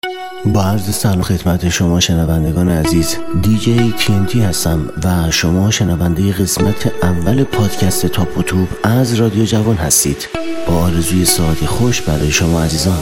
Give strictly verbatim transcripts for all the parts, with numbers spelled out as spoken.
با عرض سلام خدمت شما شنوندگان عزیز، دیجی تی ان تی هستم و شما شنونده قسمت اول پادکست تاپ و توپ از رادیو جوان هستید. با آرزوی ساعتی خوش برای شما عزیزان.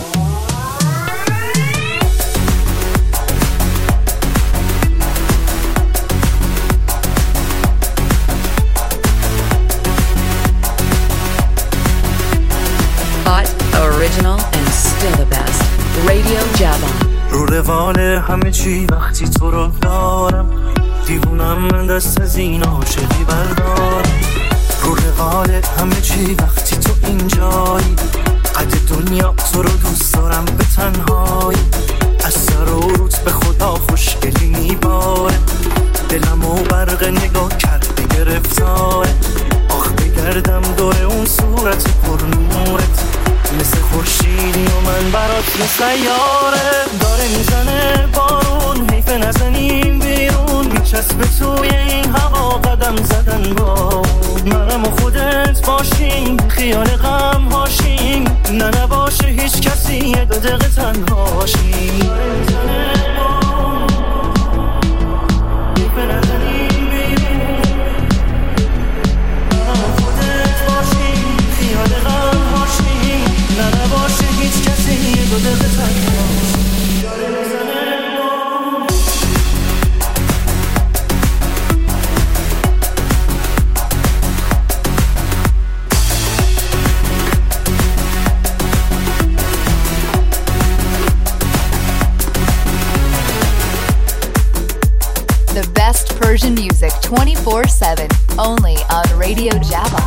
رو روال همه چی وقتی تو رو دارم، دیوونم من دست از این عاشقی بردارم. رو روال همه چی وقتی تو اینجایی، قد دنیا تو رو دوست دارم به تنهایی. از سر و روت به خدا خوشگلی میباره، دلم و برق نگاه کرده گرفتاره. آخ بگردم دور اون صورت پر نورت، مثل خورشیدی و من برات مثل سیاره. داره میزنه بارون، حیف نزنیم بیرون، میچسبه توی این هوا قدم زدن با منم و خودت باشیم، خیال غم هاشیم، نه نباشه هیچ کسی یه دو دقیقه تنهاشیم. داره میزنه بارون، حیف نزنیم بیرون، منم و خودت باشیم، خیال غم هاشیم، نه نباشه هیچ کسی یه دو دقیقه تنهاشیم. داره میزنه The best Persian music twenty-four seven, only on Radio Java.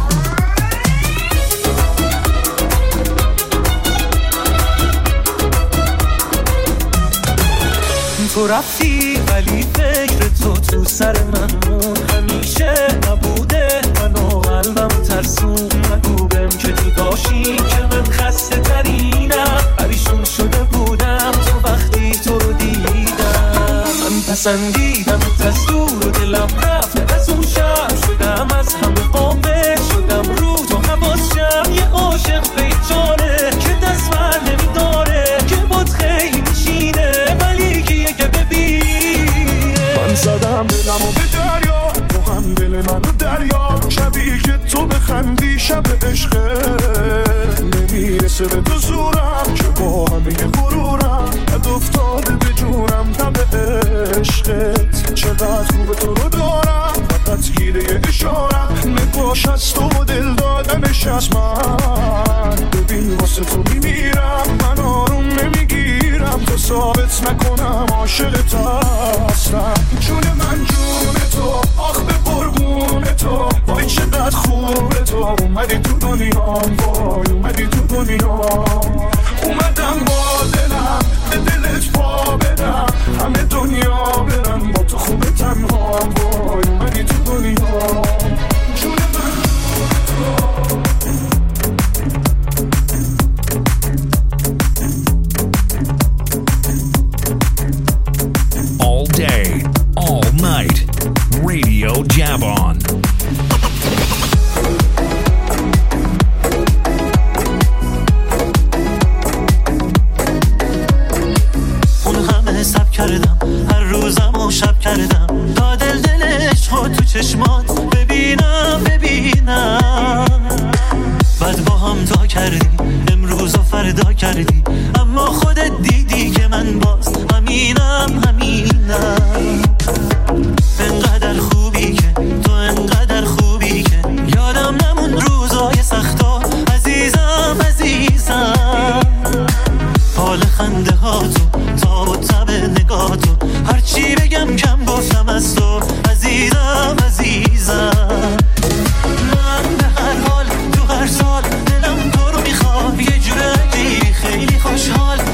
تو رفتی ولی فکر تو تو سر من مون، همیشه نبوده من و قلبم ترسون. نگو بهم که تو داشتی که من خسته ترینم، پریشون شده بودم تو وقتی تو رو دیدم. من پسندیدم از دور و دلم رفت از اون شب، شدم از همه قابل شدم رو تو حواسم. یه عاشق بیچاره که دست بر نمیداره، که بود خیلی میشینه ولی که یه که ببینه. من زدم دلمو به دریا، تو هم دل منو دریا، شبیه که تو بخندی شب عشقه. نمیرسه به تو زورم که با همه غرورم، اد افتاده به جونم تب عشقت. چقدر خوب تو رو دارم، فقط گیره اشارم، نباش از تو و دل دادنش از من. ببین واسه تو میمیرم، من آروم نمیگیرم تا ثابت نکنم عاشقت هستم. جون من جون تو، آخ به قربون تو، وای چقدر خوبه تو. اومدی تو دنیام، وای اومدی تو دنیام. اومدم با دلم به دلت پا بدم، همه دنیا برم با تو خوبه تنهام. وای اومدی تو دنیام، جون من جون تو. All day, all night, Radio Javon. اون همه سب کردم، هر روزم و شب کردم، تا دل دلش خود تو چشمات ببینم ببینم. بعد با هم تا کردی، امروز و فردا کردی، اما خودت دیدی که من باز همینم همینم. انقدر خوبی که تو، انقدر خوبی که یادم نمون روزای سختا. عزیزم عزیزم، حال خنده ها تو، تا و تب نگاه تو، هرچی بگم کم گفتم از تو. عزیزم عزیزم، من به هر حال تو هر سال دلم تو رو میخواد. یه جور عجیبی خیلی خوشحال،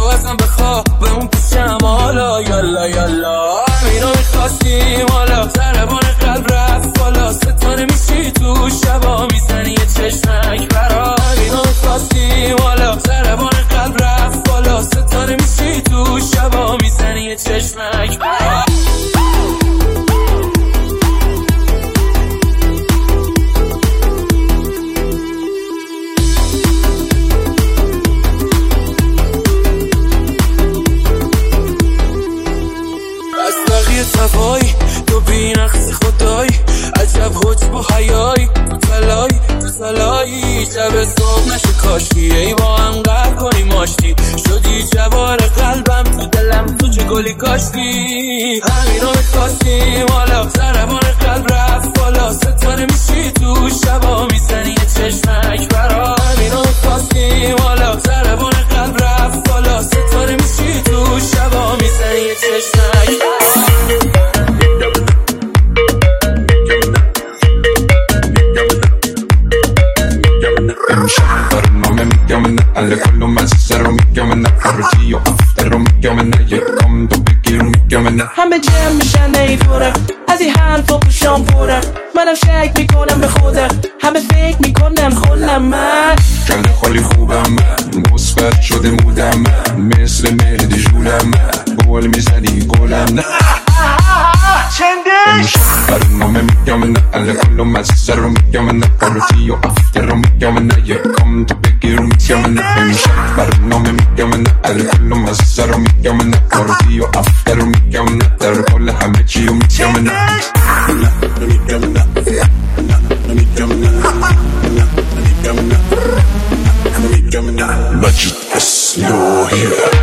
ازم بخوا به اون پیشم حالا یالا یالا اینو میخواستیم حالا ضربان قلب رفت بالا ستاره میشی تو شبا میزنی یه چشمک برا اینو میخواستیم حالا ضربان قلب رفت بالا ستاره میشی تو شبا میزنی یه چشمک برا صفایی تو بی نقص خدایی عجب حجب و حیایی تو تلایی تو تلایی شب صبح نشه کاشتی ای با هم قهر کنی ماشتی شدی جوار قلبم تو دلم تو چه گلی کاشتی همین رو میخواستیم حالا ضربان قلب رفت بالا ستاره میشی تو شبا میزنی یه چشمک برا همین رو میخواستیم حالا ضربان قلب رفت بالا ستاره میشی تو شبا میزنی یه چشمک برا برنامه میگم نه الکل و مزه رو میگم نه پارتی و افتر رو میگم نه یک کام دو بگیر میگم نه همه جمع میشن نیفوره از این حرف و پوشان پوره منم شک میکنم به خودم همه فکر میکنم خودم من کله خالی خوبم من مثبت شده مودم من مثل مهدی جولم من بول میزدی گلم نه چندش برنامه میگم نه الکل و مزه رو میگم نه پارتی و افتر رو میگم نه یک کام دو بگیر میگم نه همیشه برنامه میگم نه الکل و مزه رو میگم نه پارتی و افتر رو میگم نه در کل همه چی رو میگم نه میگم نه میگم نه میگم نه مجید اسلوحی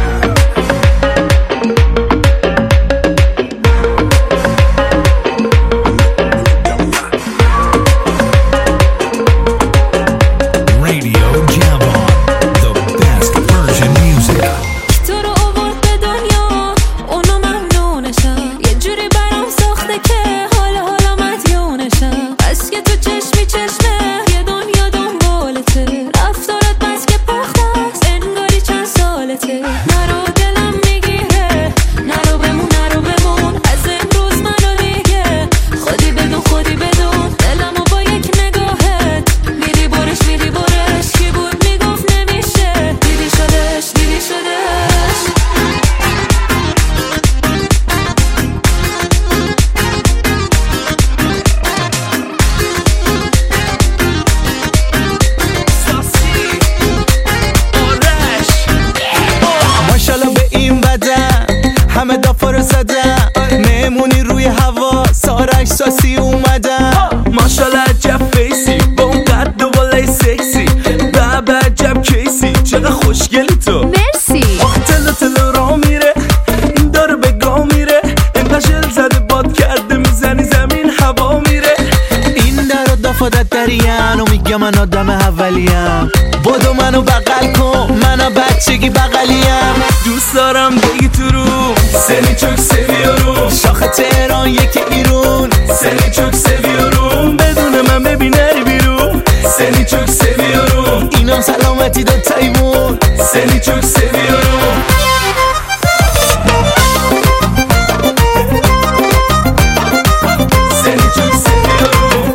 ساسی اومدم ماشالله عجب فیسی با اون قد و بالای سکسی بابا عجب کیسی چقدر خوشگلی تو مرسی آخ تلو تلو را میره این داره به گا میره این پشل زده باد کرده میزنی زمین هوا میره این در و دفادت دریم و میگه من آدم اولیم بودو منو بغل کن منو بچگی بغلیم دوست دارم بگی تو رو سنی چوک سویارو شاخ تهران یکی ایرون سنی چوک سویارو بدون من ببین نری بیرون سنی چوک سویارو اینم سلامتی دو تایمون سنی چوک سویارو سنی چوک سویارو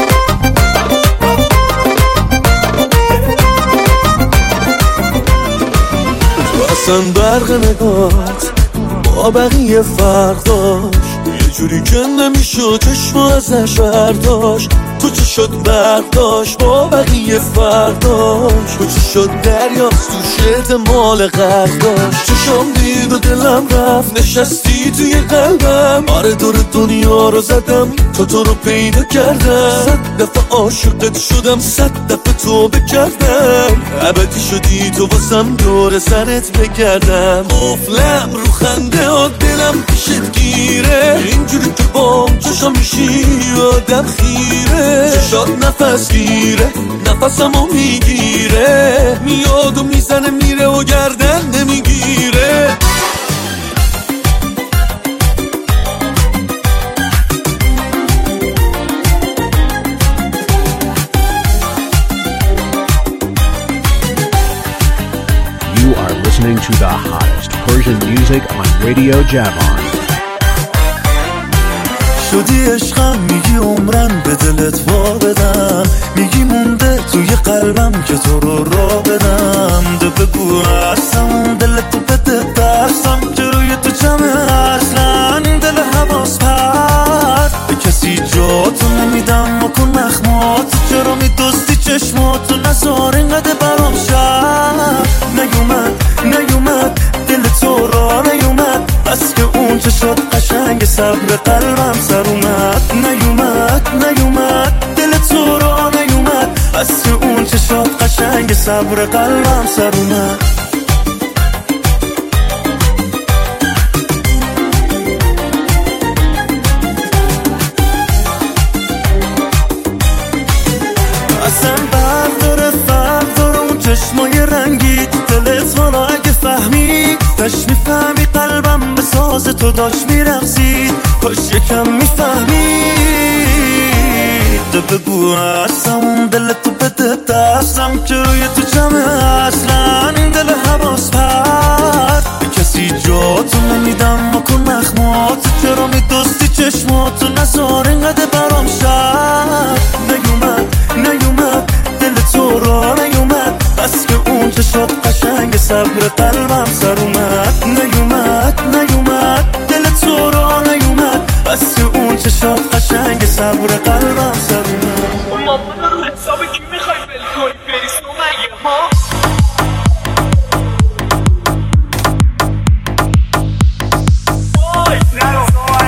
تو اصلا برق نگات با بقیه فرق داشت یه جوری که نمیشد چشم ازش برداشت تو چی شد برداشت با بقیه فرق داشت تو چی شد دریاست تو شد مال غرق داشت چشم دید و دلم رفت نشستی توی قلبم آره دور دنیا رو زدم تو تو رو پیدا کردم صد دفعه عاشقت شدم صد دفعه تو بکردم ابدی شدی تو واسم دور سرت بگردم قفلم رو خنده ها دلم پیشت گیره اینجوری که بام چشم میشی آدم خیره چشات نفس گیره نفسمو میگیره میاد و میزنه میره و گردن نمیگیره You are listening to the hottest Persian music on Radio Javon. شدی عشقم میگی عمرم به دلت وا بدم، میگی مونده توی قلبم که تو رو را بدم. ده بگو هستم دلت تو بده دستم که روی تو جمعه اصلا دل حواس پرد به کسی جاتو نمیدم مکن نخمات چرا میدوستی چشماتو نزار اینقدر برام شد نیومد نیومد دل تو را نیومد بس که اون چه شد قشنگ صبر قلبم سر اومد نیومد نیومد دل تو را نیومد بس که اون چه شد قشنگ صبر قلبم سر اومد. اصلا برق داره فرق داره اون چشمای رنگی دلت والا اگه فهمید داشت میفهمی قلبم به ساز تو داشت میرقصید کاش یکم میفهمید بگو هستم دلتو بده دستم که روی تو جمعه اصلا دل حواس پرد به کسی جاتو نمیدم مکن نخمات چرا میدوستی چشماتو نزار اینقدر برام شد نیومد نیومد دل تو را نیومد بس که اون چه شد قشنگ صبر قلبم سر اومد نیومد نیومد دل تو را نیومد بس که اون چه شد قشنگ صبر قلبم سر اومد. مامان رو حساب کی میخوای بل کنی بریس تو مگه ها وای نرو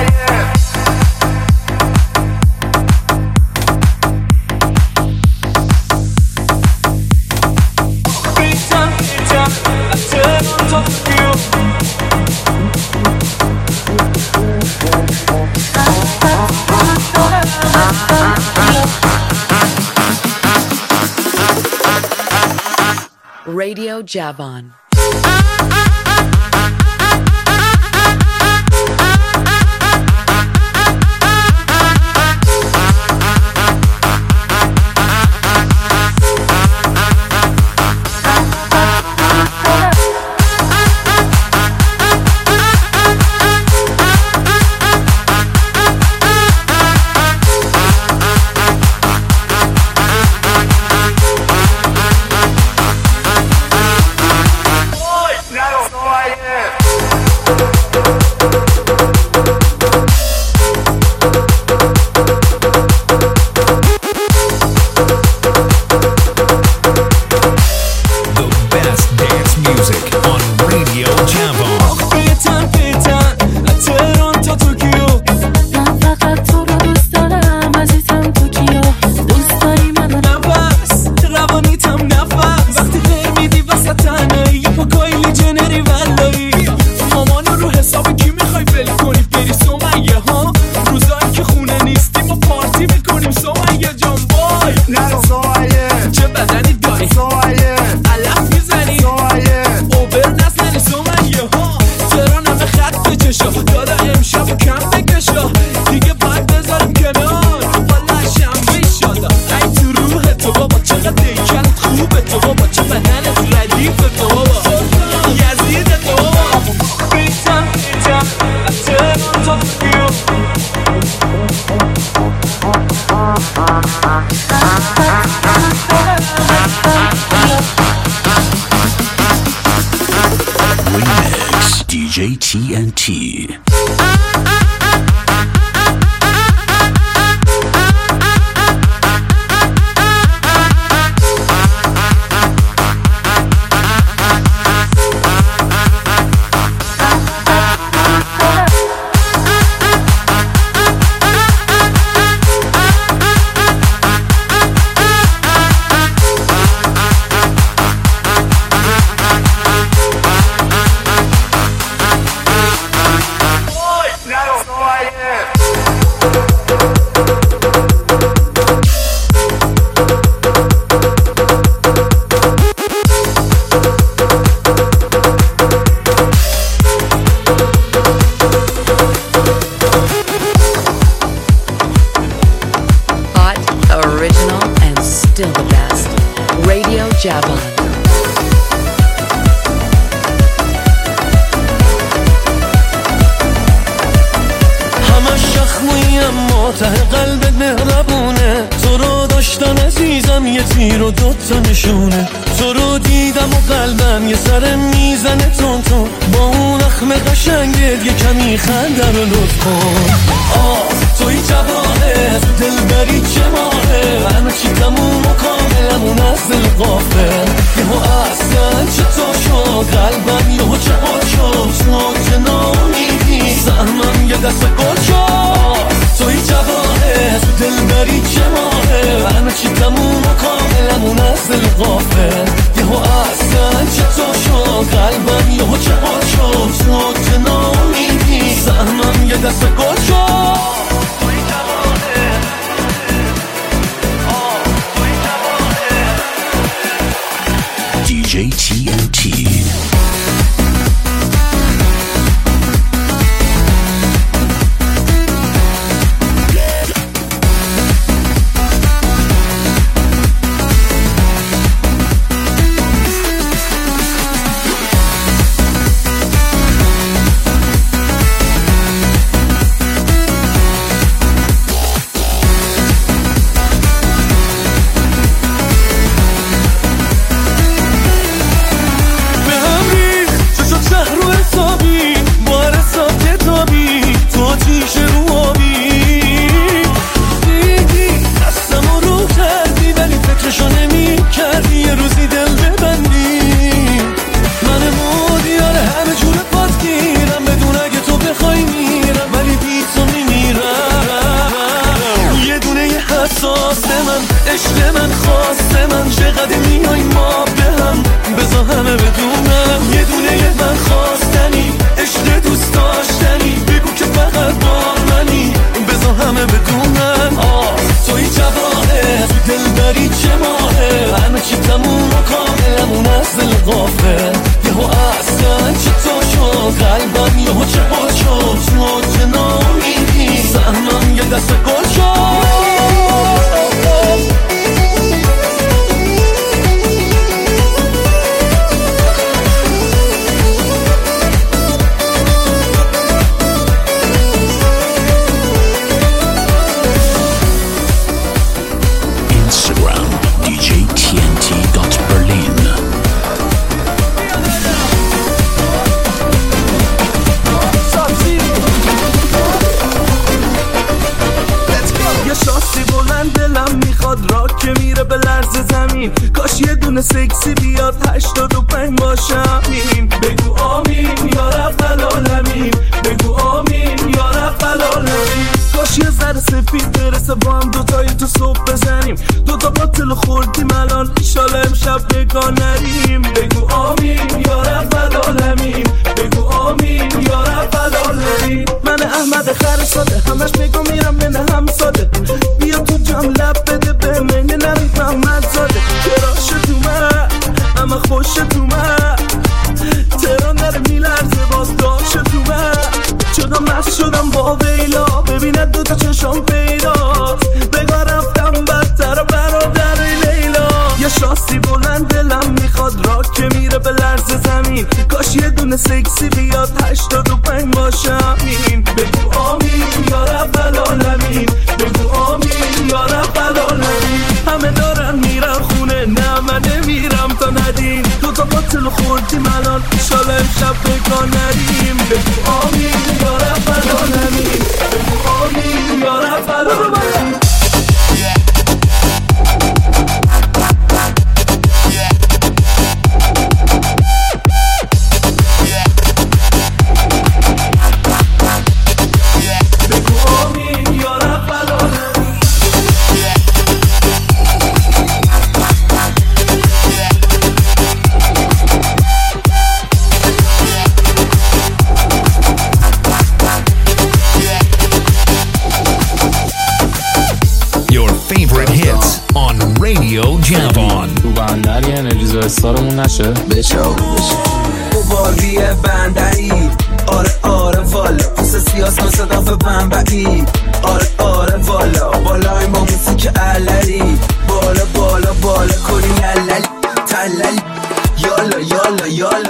Radio Javon. D J T N T. Now تا ته قلبت مهربونه، تو رو داشتم عزیزم یه تیر و دوتا نشونه، تو رو دیدم و قلبم یه سر میزنه تون تون، با اون اخم قشنگت یه کمی خنده رو لطف کن. آه توی جواهر دل بری چه ماهه، همه چی تموم و کاملمون از دل غافل، یهو اصلا چطور شد قلبم یهو چه حال شد، تو نامیدی سهمم یه دست گل شد. توی جواهر دل بری چه ماهه، همه چی تموم و کاملمون از دل غافل، یهو اصلا چطور شد قلبم یهو چه حال شد، تو نامیدی سهمم یه دست گل شد. دی جی تی ان تی سکسی بیاد هشتاد و پنج باشم این بگو آمین یا رب العالمین، بگو آمین یا رب العالمین. کاش یه ذره سفید برسه با هم دوتایی تو صبح بزنیم، دوتا باطل خوردیم الان ایشالا امشب بگاه نریم. بگو آمین یا رب العالمین، بگو آمین یا رب العالمین. من احمد خر ساده همش میگم میرم من هم ساده، بیا تو جام لب بده به من نمی محمد زاده. کراش تو من اما خوش تو من، تران داره میلرزه باز داشت تو من، شدم مست شدم با ویلا ببیند دوتا چشم پیداست، بگاه رفتم بدتر و برادر لیلا. یه شاسی بلند دلم میخواد راک که میره به لرز زمین، کاش یه دونه سکسی بیاد هشتاد و پنج باشم این. بگو آمین یا رب العالمین، بگو آمین یا رب العالمین. همه دارن میرن خونه نه من نمیرم تا ندیم، دوتا باطل خوردیم الان ایشالا امشب بگاه نریم. بگو آمین یا رب العالمین، بگو آمین یا رب العالمین. تو بندر یه انرژیز و استارمون نشه بچاو بشه قوالیه بندری. آره آره والا پس سیاس مثل داف بنبعی. آره آره والا بالای ما موسیک علری، بالا بالا بالا کنی للل تلل. یالا یالا یالا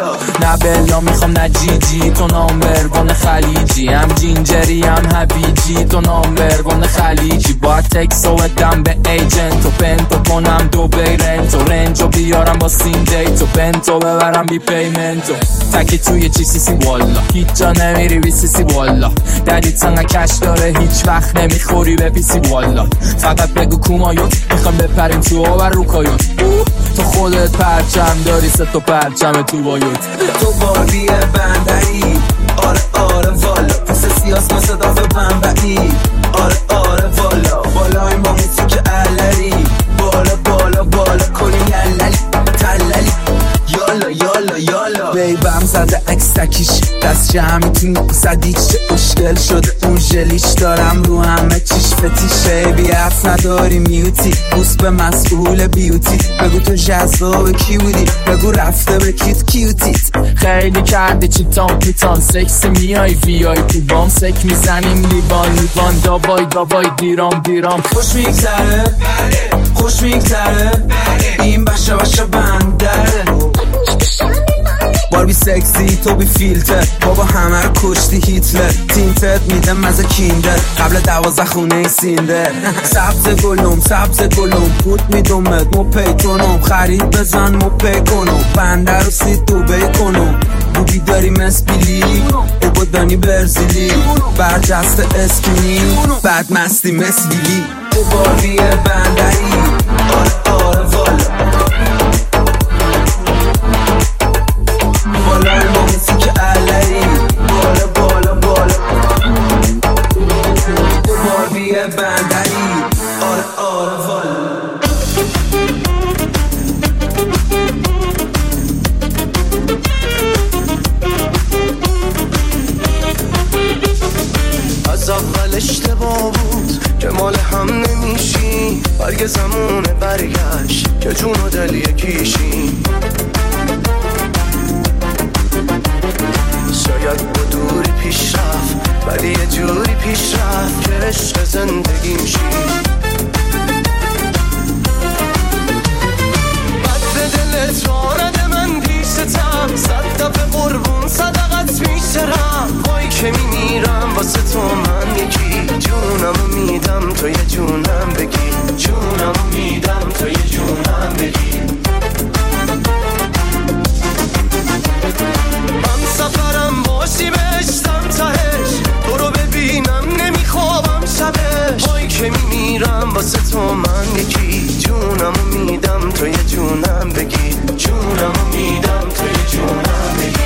نه بلا میخوام نه جیجی تو نامبروان خلیجی، هم جینجری هم هویجی تو نامبروان خلیجی. باید تکسو بدم به ایجنت و پنتو کنم دو بیرنت و رنجو بیارم با سین دیت و بنتو ببرم بی پیمنتو تکی توی چی سی سی والا هیچ جا نمیری بی سی سی والا دری تنگه کش داره هیچ وقت نمیخوری به پی سی والا. فقط بگو کومایوت میخوام بپریم تو آور رو کایوت تو خودت پرچم داری سه تا پرچم تو بایوت تو باربی بندری آره آره والا پس سیاس مثل دافه بنبعی آره آره والا بالا این با موسیقی علری بالا بالا بالا کنی یللی تللی یالا یالا یالا بیبم زده عکس تکیش دست جمعی تو نقصدیش اشکل شده اون جلیش دارم رو همه چیش فتیشه بی حرف نداری میوتی بوس به مسئول بیوتی بگو تو جذاب کی بودی بگو رفته به کیت کیوتیت خیلی کردی چیتان پیتان سکسی میای وی آی پی بام سک میزنیم لیوان لیوان داوای داوای دیرام دیرام خوش میگذره خوش میگذره این بشه بشه بندره باربی سکسی تو بی فیلتر بابا همه رو کشتی هیتلر تینتت میده مزه کیندر قبل دوازه خونه ای سیندر سبز گلوم سبز گلوم پود میدومت مو پیتونم خرید بزن مو پیکنم بنده رو سی دوبه کنم بوبی داری مسبیلی او بودانی برزیلی برجست اسکینی بعد مستی مسبیلی تو باربی بندری آره آره والا بالا با موسیقی علری بالا بالا بالا تو باربی بندری آره آره والا از اول اشتباه بود که مال هم نمیشی برگ زمونه برگشت که جون و دل یکیشی شاید با دوری پیش رفت ولی یه جوری پیش رفت که عشق زندگیم شی بد به دلت را نده من پیشتم صد دفعه قربون صدقت میشرم وای که میمیرم واسه تو من یکی جونمو میدم تو یه جونم بگی جونمو میدم تو یه جونم بگی من سفرم باشی بهشتم تهش تو رو ببینم نمیخوابم شبش وای که میمیرم واسه تو من یکی جونمو میدم تو یه جونم بگی جونمو میدم تو یه جونم بگی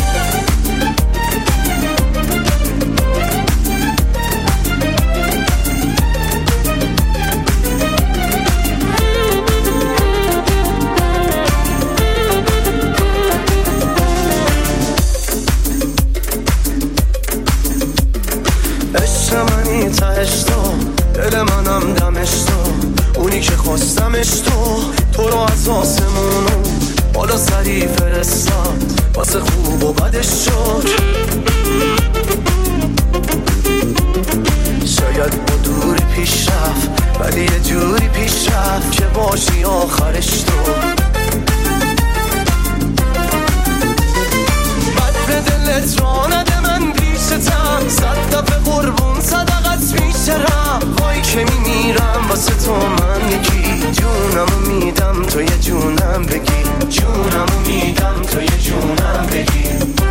تهش تو دل منم دمش تو اونی که خواستمش تو تو رو از آسمونو بالا سری فرستاد واسه خوب و بدش شد شاید با دوری پیش رفت ولی یه جوری پیش رفت که باشی آخرش تو بد به دلت را نده من پیشتم صد دفعه قربون صدقت میشرم وای که میمیرم واسه تو من یکی جونمو میدم تو یه جونم بگی جونمو میدم تو یه جونم بگی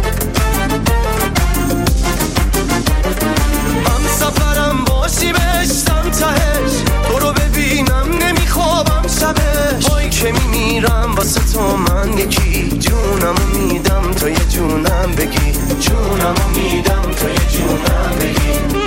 من سفرم باشی بهشتم تهش تو رو ببینم نمیخوابم شبش وای که میمیرم واسه تو من یکی جونمو میدم تو یه جونم بگی جونمو میدم تو یه جونم بگی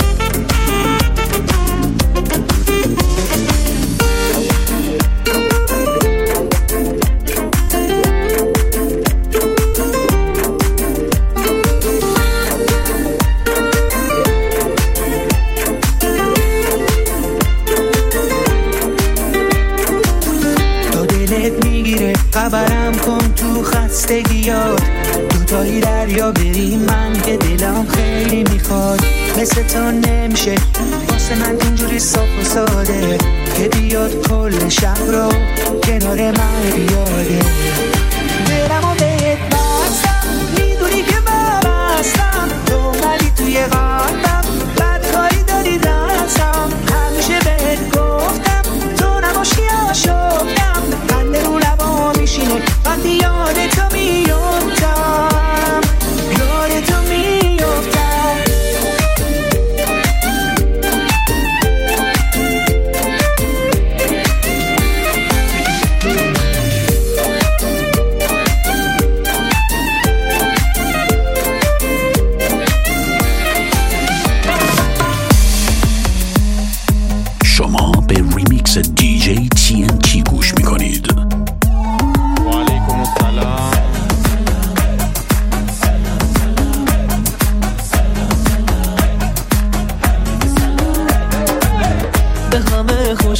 خبرم کن تو خستگیات دوتایی دریا بریم من که دلم خیلی میخواد مثل تو نمیشه واسه من اینجوری صاف و ساده که بیاد کل شب رو کنار من بیاده دلمو بهت بستم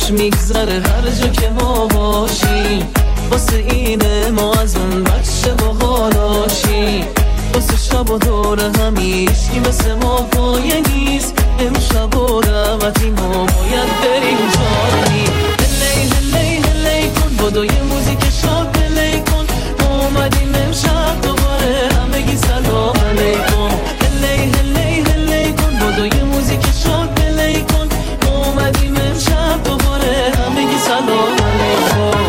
خوش میگذره هر جا که ما باشیم. واسه اینه ما از اون بچه باحالاشیم. واسه شب و دور همیشگی مثل ما پایه نیست. امشب و دعوتی ما باید بریم جایی. هلی هلی هلی کن بدو یه موزیک شاد پلی کن. ما اومدیم امشب دوباره همگی سلام علیکم. هلی هلی هلی کن بدو یه موزیک شاد پلی کن. ما اومدیم امشب دوباره همگی سلام علیکم.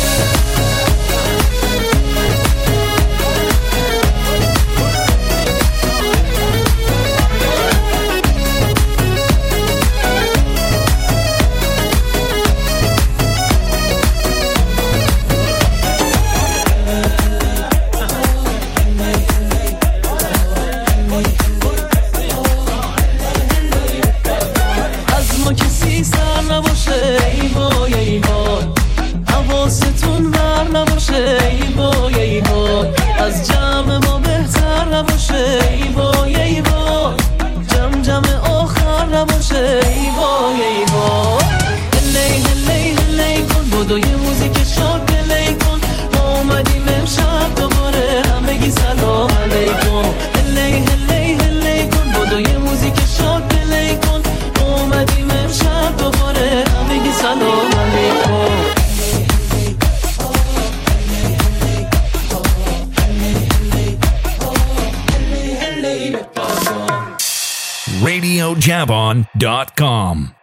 از جمع ما بهتر نباشه ای وای ای وای. جمع جمع آخر نباشه ای وای ای وای. هلی هلی هلی کن بدو یه موزیک شاد پلی کن. ما اومدیم امشب دوباره همگی سلام علیکم. هلی هلی هلی کن بدو یه موزیک شاد پلی کن. ما اومدیم امشب دوباره همگی سلام علیکم. radio javon dot com